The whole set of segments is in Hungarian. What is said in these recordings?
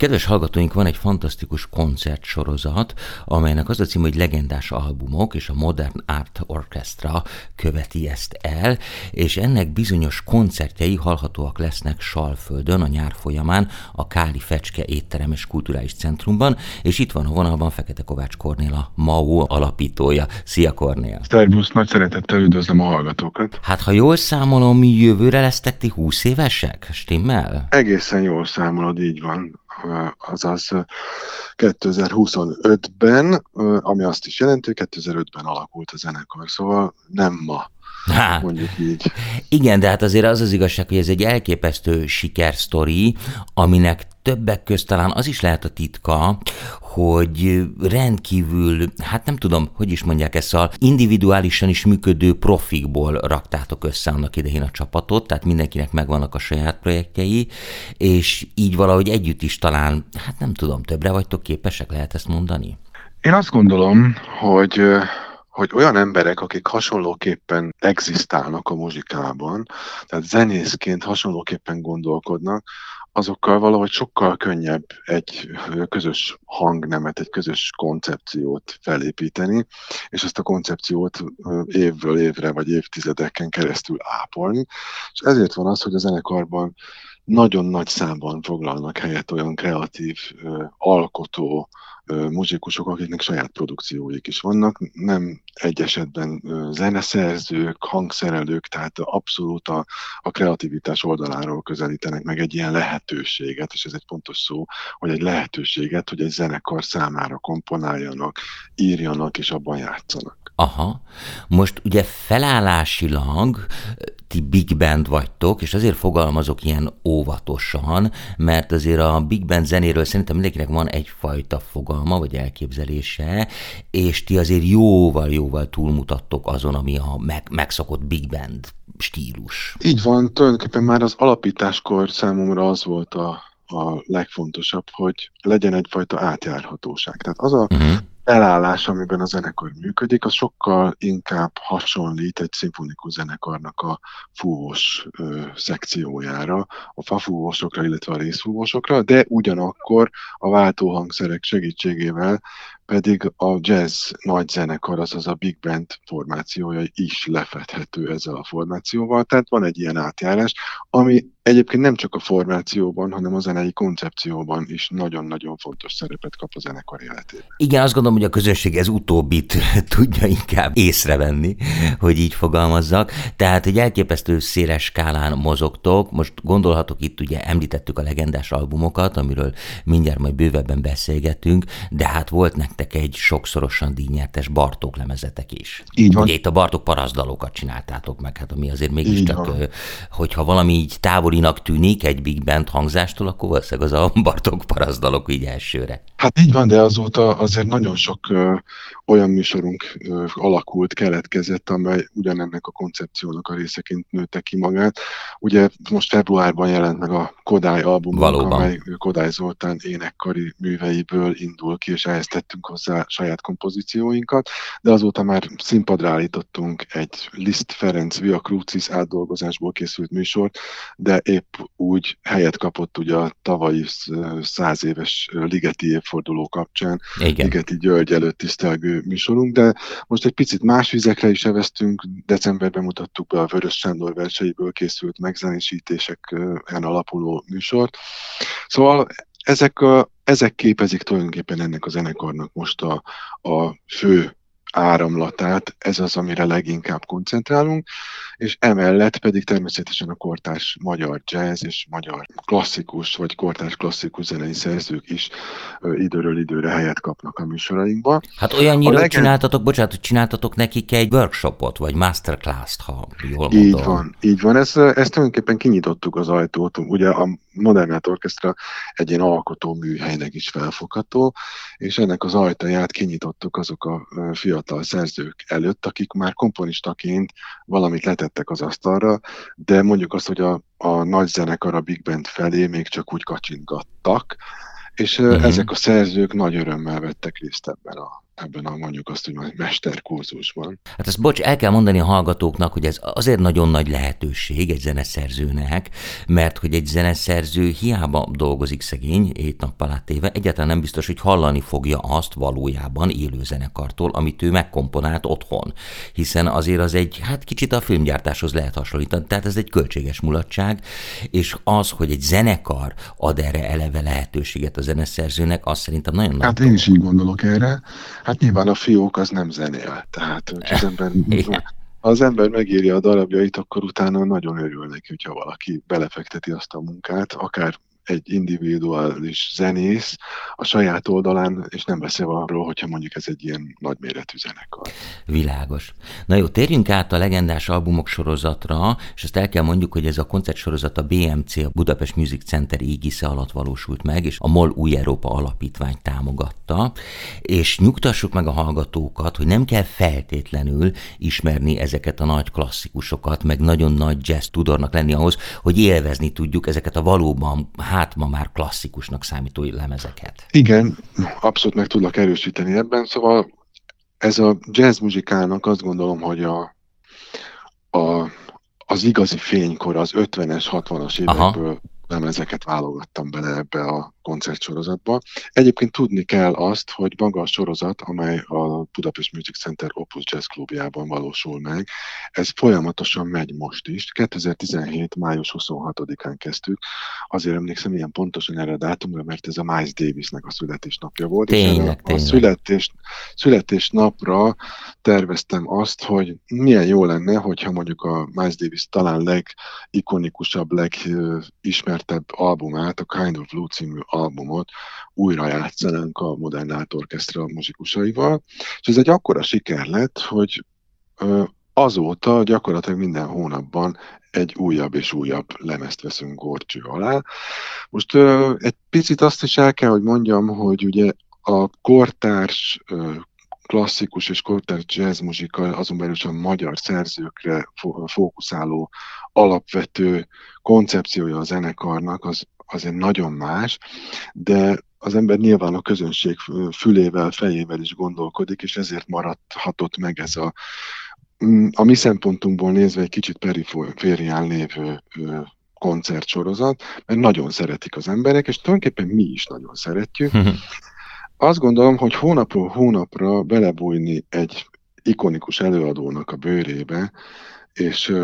Kedves hallgatóink, van egy fantasztikus koncertsorozat, amelynek az a cím, hogy Legendás albumok, és a Modern Art Orchestra követi ezt el, és ennek bizonyos koncertjei hallhatóak lesznek Salföldön a nyár folyamán, a Káli Fecske étterem és kulturális centrumban, és itt van a vonalban Fekete Kovács Kornél, a MAO alapítója. Szia, Kornél! Szervusz, nagy szeretettel üdvözlöm a hallgatókat! Hát, ha jól számolom, jövőre lesztek ti 20 évesek, stimmel? Egészen jól számolod, így van. Azaz 2025-ben, ami azt is jelenti, hogy 2005-ben alakult a zenekar, szóval nem ma. Mondjuk így. Igen, de hát azért az az igazság, hogy ez egy elképesztő sikersztori, aminek többek közt talán az is lehet a titka, hogy rendkívül, hát nem tudom, hogy is mondják ezt, szóval individuálisan is működő profikból raktátok össze annak idején a csapatot, tehát mindenkinek megvannak a saját projektjei, és így valahogy együtt is talán, hát nem tudom, többre vagytok képesek, lehet ezt mondani? Én azt gondolom, hogy olyan emberek, akik hasonlóképpen egzisztálnak a muzsikában, tehát zenészként hasonlóképpen gondolkodnak, azokkal valahogy sokkal könnyebb egy közös hangnemet, egy közös koncepciót felépíteni, és ezt a koncepciót évről évre vagy évtizedeken keresztül ápolni. És ezért van az, hogy a zenekarban nagyon nagy számban foglalnak helyet olyan kreatív, alkotó muzsikusok, akiknek saját produkcióik is vannak, nem egy esetben zeneszerzők, hangszerelők, tehát abszolút a kreativitás oldaláról közelítenek meg egy ilyen lehetőséget, és ez egy pontos szó, hogy egy lehetőséget, hogy egy zenekar számára komponáljanak, írjanak és abban játszanak. Aha, most ugye felállásilag ti big band vagytok, és azért fogalmazok ilyen óvatosan, mert azért a big band zenéről szerintem mindenkinek van egyfajta fogalma, vagy elképzelése, és ti azért jóval túlmutattok azon, ami a megszokott big band stílus. Így van, tulajdonképpen már az alapításkor számomra az volt a legfontosabb, hogy legyen egyfajta átjárhatóság. Tehát az a elállás, amiben a zenekar működik, az sokkal inkább hasonlít egy szimfonikus zenekarnak a fúvós szekciójára, a fafúvósokra, illetve a részfúvósokra, de ugyanakkor a váltóhangszerek segítségével pedig a jazz nagy zenekar, azaz a big band formációja is lefedhető ezzel a formációval. Tehát van egy ilyen átjárás, ami egyébként nem csak a formációban, hanem a zenei koncepcióban is nagyon-nagyon fontos szerepet kap a zenekar életében. Igen, azt gondolom, hogy a közönség ez utóbbit tudja inkább észrevenni, hogy így fogalmazzak. Tehát egy elképesztő széles skálán mozogtok. Most gondolhatok itt, ugye említettük a legendás albumokat, amiről mindjárt majd bővebben beszélgetünk, de hát volt nektek egy sokszorosan díjnyertes Bartók lemezetek is. Így van. Ugye itt a Bartók parasztdalokat csináltátok meg, hát ami azért mégiscsak, hogyha valami így távolinak tűnik egy big band hangzástól, akkor valószínűleg az a Bartók parasztdalok így elsőre. Hát így van, de azóta azért nagyon sok olyan műsorunk alakult, keletkezett, amely ugyanennek a koncepciónak a részeként nőtte ki magát. Ugye most februárban jelent meg a Kodály albumunk, amely Kodály Zoltán énekkari műveiből indul ki, és ehhez tettünk hozzá saját kompozícióinkat, de azóta már színpadra állítottunk egy Liszt Ferenc Via Crucis átdolgozásból készült műsort, de épp úgy helyet kapott ugye a tavalyi 100 éves Ligeti évforduló kapcsán, Igen. Ligeti György előtt tisztelgő műsorunk, de most egy picit más vizekre is eveztünk. Decemberben mutattuk be a Vörös Sándor verseiből készült megzenésítéseken alapuló műsort. Szóval ezek képezik tulajdonképpen ennek a zenekarnak most a fő áramlatát, ez az, amire leginkább koncentrálunk, és emellett pedig természetesen a kortárs magyar jazz és magyar klasszikus vagy kortárs klasszikus zenei szerzők is időről időre helyet kapnak a műsorainkban. Hát olyannyira csináltatok, bocsánat, hogy csináltatok nekik egy workshopot, vagy masterclass-t, ha jól mondom. Így van. Ezt tulajdonképpen kinyitottuk az ajtót. Ugye a Modern Art Orchestra egy ilyen alkotó műhelynek is felfogható, és ennek az ajtaját kinyitottuk azok a fiatal szerzők előtt, akik már komponistaként valamit letettek az asztalra, de mondjuk azt, hogy a nagy zenekar, a big band felé még csak úgy kacsintgattak, és ezek a szerzők nagy örömmel vettek részt ebben ebben a mondjuk azt, hogy mesterkurzusban. Hát ezt bocs, el kell mondani a hallgatóknak, hogy ez azért nagyon nagy lehetőség egy zeneszerzőnek, mert hogy egy zeneszerző hiába dolgozik szegény, 7 nappal átéve, egyáltalán nem biztos, hogy hallani fogja azt valójában élő zenekartól, amit ő megkomponált otthon. Hiszen azért az egy, hát kicsit a filmgyártáshoz lehet hasonlítani, tehát ez egy költséges mulatság, és az, hogy egy zenekar ad erre eleve lehetőséget a zeneszerzőnek, az szerintem nagyon nagy. Hát én is így gondolok erre. Hát nyilván a fiók az nem zenél. Tehát, hogy az ember megírja a darabjait, akkor utána nagyon örül neki, hogyha valaki belefekteti azt a munkát, akár egy individuális zenész a saját oldalán, és nem beszél arról, hogyha mondjuk ez egy ilyen nagyméretű zenekar. Világos. Na jó, térjünk át a legendás albumok sorozatra, és azt el kell mondjuk, hogy ez a koncertsorozat a BMC, a Budapest Music Center égisze alatt valósult meg, és a MOL Új Európa Alapítvány támogatta, és nyugtassuk meg a hallgatókat, hogy nem kell feltétlenül ismerni ezeket a nagy klasszikusokat, meg nagyon nagy jazz tudornak lenni ahhoz, hogy élvezni tudjuk ezeket a valóban, hát ma már klasszikusnak számító lemezeket. Igen, abszolút meg tudlak erősíteni ebben, szóval ez a jazz muzsikának azt gondolom, hogy az igazi fénykor, az 50-es, 60-as évekből lemezeket válogattam bele ebbe a koncertsorozatba. Egyébként tudni kell azt, hogy maga a sorozat, amely a Budapest Music Center Opus Jazz Klubjában valósul meg, ez folyamatosan megy most is. 2017. május 26-án kezdtük. Azért emlékszem ilyen pontosan erre a dátumra, mert ez a Miles Davisnek a születésnapja volt. Tényleg. A születésnapra terveztem azt, hogy milyen jó lenne, hogyha mondjuk a Miles Davis talán legikonikusabb, legismertebb albumát, a Kind of Blue című albumot újra játszanánk a Modern Art Orchestra muzsikusaival. És ez egy akkora siker lett, hogy azóta gyakorlatilag minden hónapban egy újabb és újabb lemezt veszünk górcső alá. Most egy picit azt is el kell, hogy mondjam, hogy ugye a kortárs klasszikus és kortárs jazzmuzsika, azon belül a magyar szerzőkre fókuszáló alapvető koncepciója a zenekarnak az azért nagyon más, de az ember nyilván a közönség fülével, fejével is gondolkodik, és ezért maradhatott meg ez a mi szempontunkból nézve egy kicsit periférián lévő koncertsorozat, mert nagyon szeretik az emberek, és tulajdonképpen mi is nagyon szeretjük. Azt gondolom, hogy hónapról hónapra belebújni egy ikonikus előadónak a bőrébe, és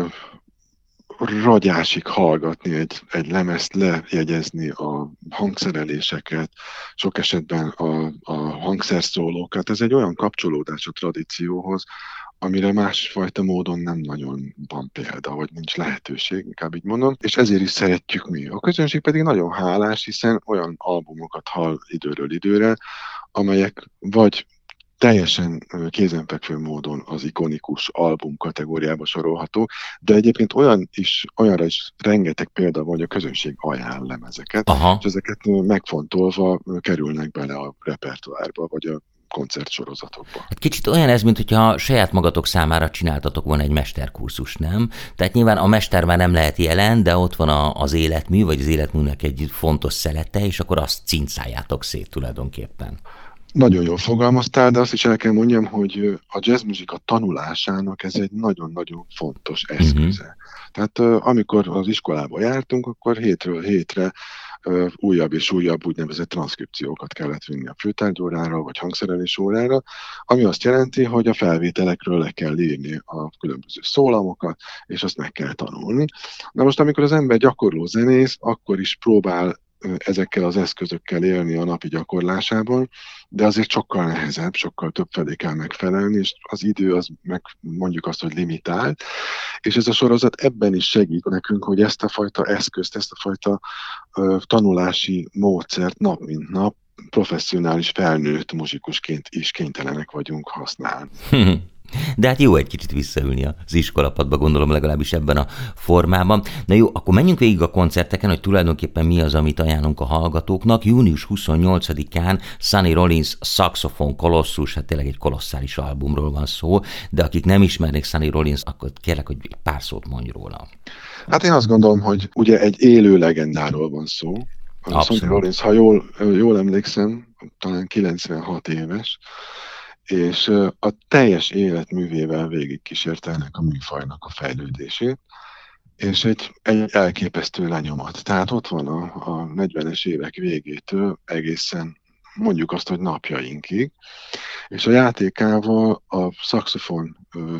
ragyásig hallgatni egy lemezt, lejegyezni a hangszereléseket, sok esetben a hangszerszólókat. Ez egy olyan kapcsolódás a tradícióhoz, amire másfajta módon nem nagyon van példa, vagy nincs lehetőség, inkább így mondom, és ezért is szeretjük mi. A közönség pedig nagyon hálás, hiszen olyan albumokat hall időről időre, amelyek vagy teljesen kézenfekvő módon az ikonikus album kategóriába sorolható, de egyébként olyanra is rengeteg példa van, hogy a közönség ajánl lemezeket, és ezeket megfontolva kerülnek bele a repertoárba, vagy a koncertsorozatokba. Hát kicsit olyan ez, mint hogyha saját magatok számára csináltatok volna egy mesterkurzus, nem? Tehát nyilván a mester már nem lehet jelen, de ott van az életmű, vagy az életműnek egy fontos szelete, és akkor azt cincáljátok szét tulajdonképpen. Nagyon jól fogalmaztál, de azt is el kell mondjam, hogy a jazzmuzsika tanulásának ez egy nagyon-nagyon fontos eszköze. Tehát amikor az iskolába jártunk, akkor hétről hétre újabb és újabb úgynevezett transzkripciókat kellett vinni a főtárgyórára, vagy hangszerelés órára, ami azt jelenti, hogy a felvételekről le kell írni a különböző szólamokat, és azt meg kell tanulni. Na most, amikor az ember gyakorló zenész, akkor is próbál ezekkel az eszközökkel élni a napi gyakorlásában, de azért sokkal nehezebb, sokkal több felé kell megfelelni, és az idő az meg mondjuk azt, hogy limitált, és ez a sorozat ebben is segít nekünk, hogy ezt a fajta eszközt, ezt a fajta tanulási módszert nap mint nap professzionális felnőtt muzsikusként is kénytelenek vagyunk használni. De hát jó egy kicsit visszaülni az iskolapadba, gondolom legalábbis ebben a formában. Na jó, akkor menjünk végig a koncerteken, hogy tulajdonképpen mi az, amit ajánlunk a hallgatóknak. Június 28-án Sonny Rollins Saxophone Colossus, hát tényleg egy kolosszális albumról van szó, de akik nem ismernék Sonny Rollins, akkor kérlek, hogy egy pár szót mondj róla. Hát én azt gondolom, hogy ugye egy élő legendáról van szó. Sonny Rollins, ha jól emlékszem, talán 96 éves, és a teljes életművével végigkísérte ennek a műfajnak a fejlődését, és egy elképesztő lenyomat. Tehát ott van a 40-es évek végétől egészen mondjuk azt, hogy napjainkig, és a játékával, a szaxofon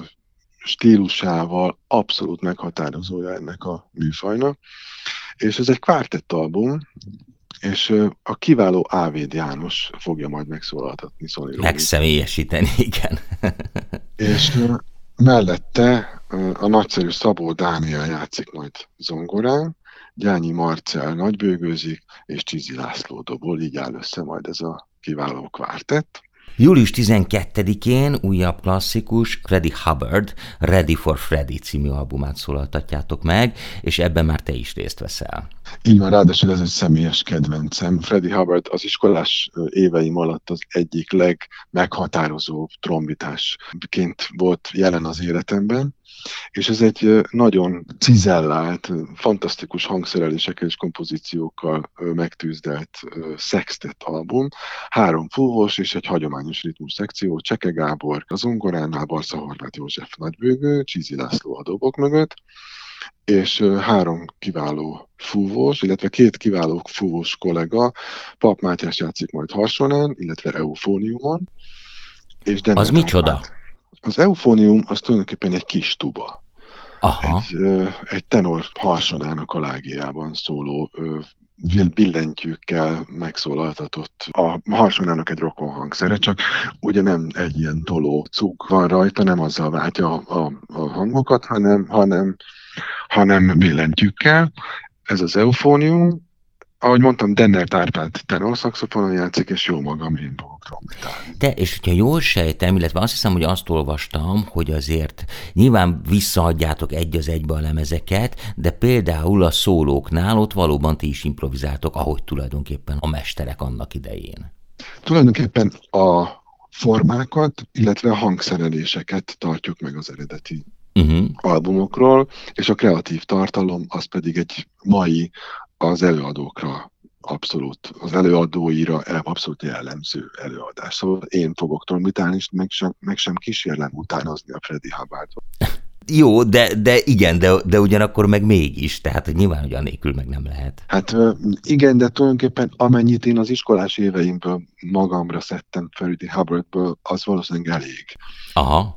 stílusával abszolút meghatározója ennek a műfajnak, és ez egy kvártett album, és a kiváló Ávéd János fogja majd megszólaltatni Sonny Rollins. Megszemélyesíteni, igen. És mellette a nagyszerű Szabó Dániel játszik majd zongorán, Gyányi Marcell nagybőgőzik, és Csizi László dobol, így áll össze majd ez a kiváló kvártett. Július 12-én újabb klasszikus Freddie Hubbard Ready for Freddie című albumát szólaltatjátok meg, és ebben már te is részt veszel. Így van, ráadásul ez egy személyes kedvencem. Freddie Hubbard az iskolás éveim alatt az egyik legmeghatározóbb trombitásként volt jelen az életemben, és ez egy nagyon cizellált, fantasztikus hangszerelésekkel és kompozíciókkal megtűzdelt sextett album. 3 fúvós és egy hagyományos ritmus szekció, Cseke Gábor a zongoránál, Barca Horváth József nagybőgő, Csizi László a dobok mögött, és 3 kiváló fúvós, illetve 2 kiváló fúvós kollega, Pap Mátyás játszik majd harsonán, illetve eufóniumon. És az micsoda? Az eufónium az tulajdonképpen egy kis tuba. Aha. Egy tenor harsonának a lágiában szóló billentyűkkel megszólaltatott a harsonának egy rokon hangszere, csak ugye nem egy ilyen toló cuk van rajta, nem azzal váltja a hangokat, hanem billentyűkkel. Ez az eufónium. Ahogy mondtam, Dennert Árpád tenorszaxofonon játszik, és jó magam, én fogok trombitálni. De, és hogyha jól sejtem, illetve azt hiszem, hogy azt olvastam, hogy azért nyilván visszaadjátok egy az egybe a lemezeket, de például a szólóknál ott valóban ti is improvizáltok, ahogy tulajdonképpen a mesterek annak idején. Tulajdonképpen a formákat, illetve a hangszereléseket tartjuk meg az eredeti albumokról, és a kreatív tartalom az pedig egy mai az előadókra abszolút, az előadóira abszolút jellemző előadás. Szóval én fogok trombitálni, és meg sem kísérlem utánozni a Freddie Hubbardot. Jó, de igen, de ugyanakkor meg mégis, tehát nyilván, hogy anélkül meg nem lehet. Hát igen, de tulajdonképpen amennyit én az iskolás éveimből magamra szedtem Freddie Hubbardből, az valószínűleg elég. Aha.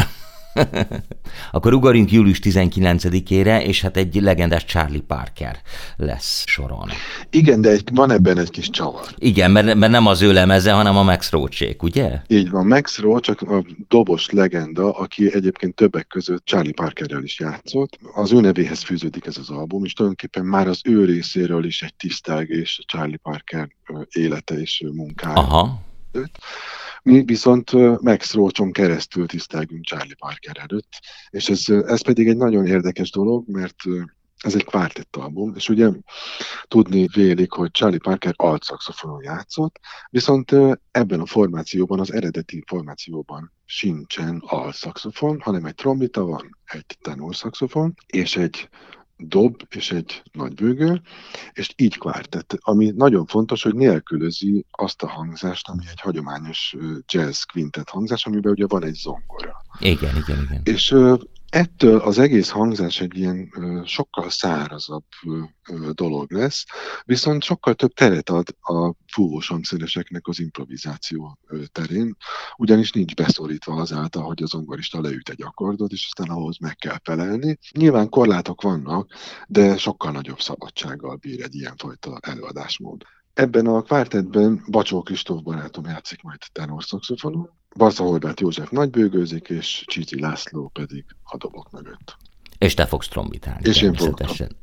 Akkor ugorjunk július 19-ére, és hát egy legendás Charlie Parker lesz soron. Igen, de van ebben egy kis csavar. Igen, mert nem az ő lemeze, hanem a Max Roach-ék, ugye? Így van, Max Roach, csak a dobos legenda, aki egyébként többek között Charlie Parkerrel is játszott. Az ő nevéhez fűződik ez az album, és tulajdonképpen már az ő részéről is egy tisztelgés Charlie Parker élete és munkája. Aha. Mi viszont Max Roachon keresztül tisztelgünk Charlie Parker előtt, és ez pedig egy nagyon érdekes dolog, mert ez egy kvártett album, és ugye tudni vélik, hogy Charlie Parker altszaxofonon játszott, viszont ebben a formációban, az eredeti formációban sincsen altszaxofon, hanem egy trombita van, egy tenorszaxofon, és egy dob és egy nagybőgő, és így kvártett, ami nagyon fontos, hogy nélkülözi azt a hangzást, ami egy hagyományos jazz quintet hangzás, amiben ugye van egy zongora. Igen. És ettől az egész hangzás egy ilyen sokkal szárazabb dolog lesz, viszont sokkal több teret ad a fúvós hangszereseknek az improvizáció terén, ugyanis nincs beszorítva azáltal, hogy a zongorista leüt egy akkordot, és aztán ahhoz meg kell felelni. Nyilván korlátok vannak, de sokkal nagyobb szabadsággal bír egy ilyenfajta előadásmód. Ebben a kvártettben Bacsó Kristóf barátom játszik majd tenorszaxofonon, Barca Horváth József nagybőgőzik, és Csizi László pedig a dobok mögött. És te fogsz trombitálni. És én fogok.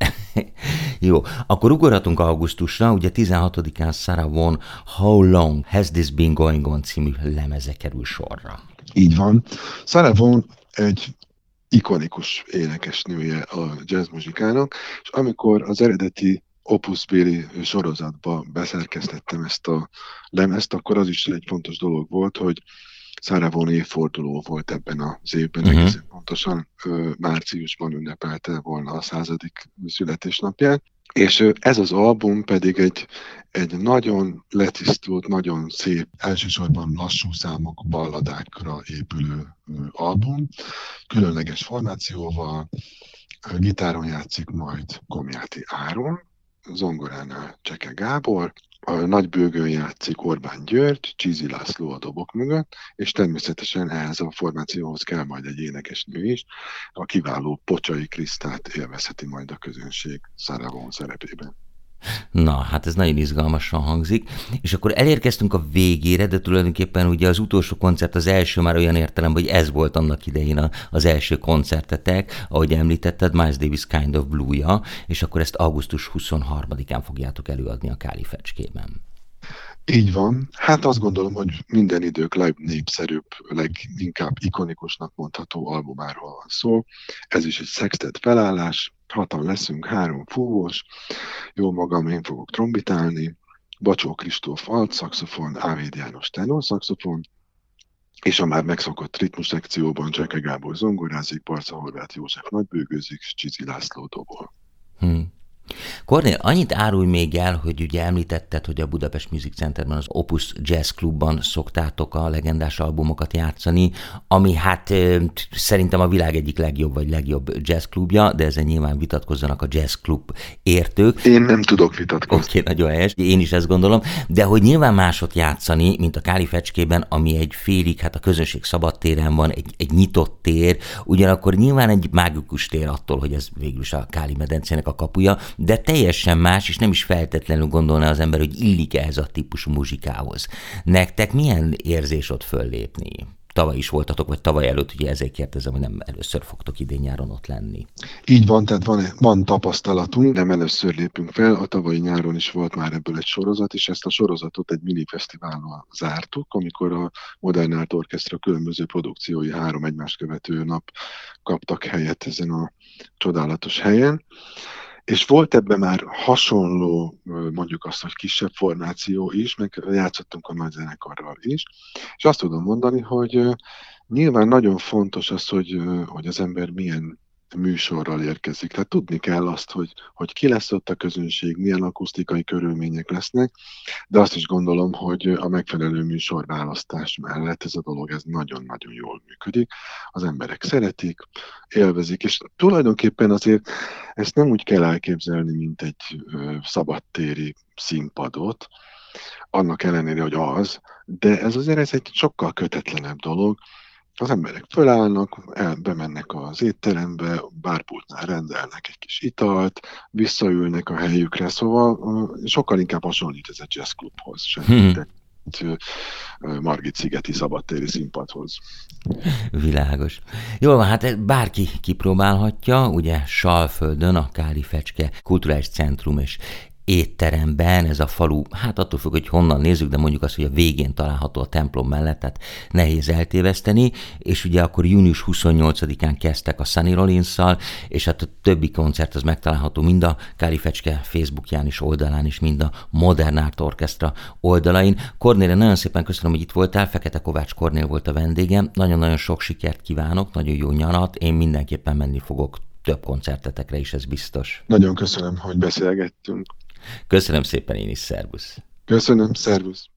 Jó, akkor ugorhatunk augusztusra, ugye 16-án Sarah Vaughan How Long Has This Been Going On című lemeze kerül sorra. Így van. Sarah Vaughan egy ikonikus énekesnője a jazzmuzikának, és amikor az eredeti Opus-béli sorozatba beszerkesztettem ezt a lemezt, akkor az is egy fontos dolog volt, hogy Szarravón évforduló volt ebben az évben, egészen pontosan márciusban ünnepelte volna a 100. születésnapját. És ez az album pedig egy nagyon letisztult, nagyon szép, elsősorban lassú számok, balladákra épülő album, különleges formációval, gitáron játszik majd Komjáti Áron, zongoránál Cseke Gábor, a nagybőgőn játszik Orbán György, Csízi László a dobok mögött, és természetesen ehhez a formációhoz kell majd egy énekesnő is, a kiváló Pocsai Krisztát élvezheti majd a közönség Szarravón szerepében. Na, hát ez nagyon izgalmasan hangzik, és akkor elérkeztünk a végére, de tulajdonképpen ugye az utolsó koncert, az első már olyan értelemben, hogy ez volt annak idején az első koncertetek, ahogy említetted, Miles Davis Kind of Blue-ja, és akkor ezt augusztus 23-án fogjátok előadni a Káli Fecskében. Így van. Hát azt gondolom, hogy minden idők legnépszerűbb, leginkább ikonikusnak mondható albumáról van szó. Ez is egy szextet felállás, 6-an leszünk, 3 fúvós, jó magam, én fogok trombitálni, Bacsó Kristóf alt szaxofon, Ávéd János tenor szaxofon, és a már megszokott ritmus szekcióban Cseke Gábor zongorázik, Barca Horváth József nagybőgőzik, Csízi László dobol. Kornél, annyit árulj még el, hogy ugye említetted, hogy a Budapest Music Centerben, az Opus Jazz Clubban szoktátok a legendás albumokat játszani, ami hát szerintem a világ egyik legjobb vagy legjobb jazz klubja, de ezen nyilván vitatkozzanak a jazz klub értők. Én nem tudok vitatkozni. Oké, nagyon helyes, én is ezt gondolom, de hogy nyilván másot játszani, mint a Káli Fecskében, ami egy félig, hát a közönség szabadtéren van, egy nyitott tér, ugyanakkor nyilván egy mágikus tér attól, hogy ez végülis a Káli medencének a kapuja, de teljesen más, és nem is feltétlenül gondolná az ember, hogy illik ehhez a típusú muzsikához. Nektek milyen érzés ott föllépni? Tavaly is voltatok, vagy tavaly előtt, ugye ezért kérdezem, hogy nem először fogtok idén-nyáron ott lenni. Így van, tehát van tapasztalatunk, nem először lépünk fel, a tavalyi nyáron is volt már ebből egy sorozat, és ezt a sorozatot egy mini fesztivállal zártuk, amikor a Modern Art Orchestra különböző produkciói 3 egymást követő nap kaptak helyet ezen a csodálatos helyen. És volt ebben már hasonló, mondjuk azt, hogy kisebb formáció is, meg játszottunk a nagy zenekarral is, és azt tudom mondani, hogy nyilván nagyon fontos az, hogy az ember milyen műsorral érkezik. Tehát tudni kell azt, hogy ki lesz ott a közönség, milyen akusztikai körülmények lesznek, de azt is gondolom, hogy a megfelelő műsorválasztás mellett ez a dolog ez nagyon-nagyon jól működik. Az emberek szeretik, élvezik, és tulajdonképpen azért ezt nem úgy kell elképzelni, mint egy szabadtéri színpadot, annak ellenére, hogy az, de ez egy sokkal kötetlenebb dolog. Az emberek fölállnak, bemennek az étterembe, bárpultnál rendelnek egy kis italt, visszaülnek a helyükre, szóval sokkal inkább hasonlít ez a jazzklubhoz, sem egy Margit-szigeti szabadtéri színpadhoz. Világos. Jól van, hát bárki kipróbálhatja, ugye Salföldön a Káli Fecske Kulturális Centrum és étteremben, ez a falu, hát attól függ, hogy honnan nézzük, de mondjuk azt, hogy a végén található a templom mellett, tehát nehéz eltéveszteni, és ugye akkor június 28-án kezdtek a Sunny Rollinsszal, és hát a többi koncert az megtalálható mind a Káli Fecske Facebookján is, oldalán is, mind a Modern Art Orchestra oldalain. Kornél, nagyon szépen köszönöm, hogy itt voltál, Fekete Kovács Kornél volt a vendégem, nagyon-nagyon sok sikert kívánok, nagyon jó nyarat, én mindenképpen menni fogok több koncertetekre is, ez biztos. Nagyon köszönöm, hogy beszélgettünk. Köszönöm szépen én is, szervusz! Köszönöm, szervusz!